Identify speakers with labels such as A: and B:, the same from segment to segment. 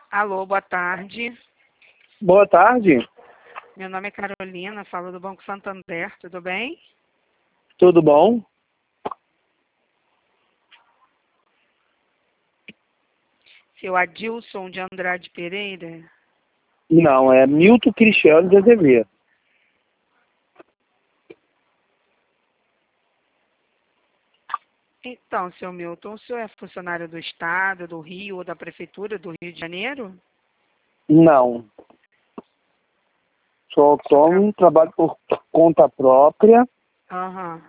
A: Alô, boa tarde.
B: Boa tarde,
A: Meu nome é Carolina, falo do Banco Santander, tudo bem?
B: tudo bom?
A: Seu Adilson de Andrade Pereira.
B: Não, é Milton Cristiano de Azevedo.
A: Então, seu Milton, o senhor é funcionário do Estado, do Rio ou da Prefeitura do Rio de Janeiro?
B: Não, só tomo trabalho por conta própria.
A: Aham.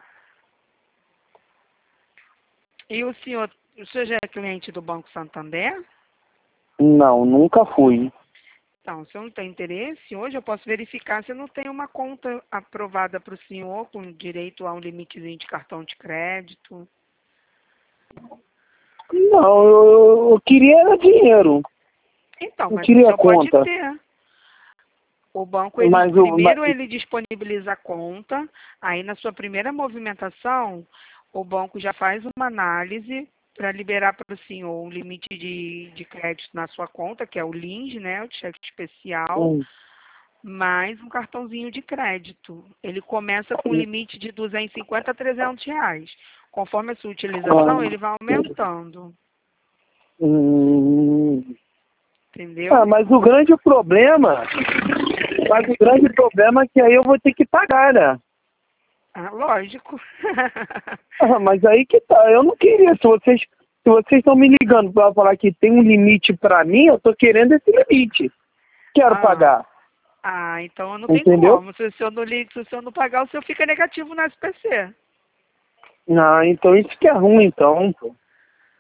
A: E o senhor já é cliente do Banco Santander?
B: Não, nunca fui.
A: Então, se eu não tem interesse, hoje eu posso verificar se eu não tenho uma conta aprovada para o senhor com direito a um limitezinho de cartão de crédito.
B: Não, eu queria era dinheiro,
A: Então,
B: não
A: mas o
B: queria
A: senhor pode
B: conta.
A: ter. O banco, ele
B: Mas,
A: primeiro ele disponibiliza a conta, aí na sua primeira movimentação, o banco já faz uma análise para liberar para o senhor um limite de crédito na sua conta, que é o LINS, né, o cheque especial, mais um cartãozinho de crédito. Ele começa com um limite de 250 a 300 reais. Conforme a sua utilização, ele vai aumentando, entendeu?
B: mas o grande problema é que aí eu vou ter que pagar, né?
A: Ah, lógico.
B: Mas aí que tá, eu não queria. Se vocês estão me ligando para falar que tem um limite para mim, eu tô querendo esse limite. Quero
A: Ah,
B: pagar,
A: então não tem
B: entendeu?
A: como. Se o senhor não liga, se o senhor não pagar, o senhor fica negativo no SPC.
B: Ah, então isso que é ruim, então. Pô.